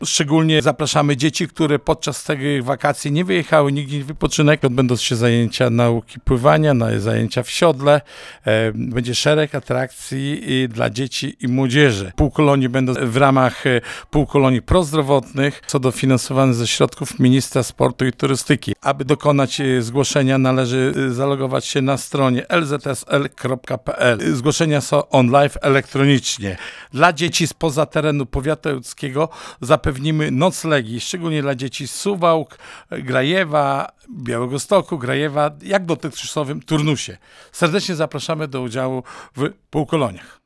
Szczególnie zapraszamy dzieci, które podczas tych wakacji nie wyjechały nigdzie w wypoczynek. Odbędą się zajęcia nauki pływania, zajęcia w siodle. Będzie szereg atrakcji dla dzieci i młodzieży. Półkolonie będą w ramach półkolonii prozdrowotnych, co dofinansowane ze środków Ministra Sportu i Turystyki. Aby dokonać zgłoszenia, należy zalogować się na stronie lzsl.pl. Zgłoszenia są online, elektronicznie. Dla dzieci spoza terenu powiatu ełckiego zapewnimy noclegi, szczególnie dla dzieci z Suwałk, Grajewa, Białegostoku, Grajewa, jak dotychczasowym turnusie. Serdecznie zapraszamy do udziału w półkoloniach.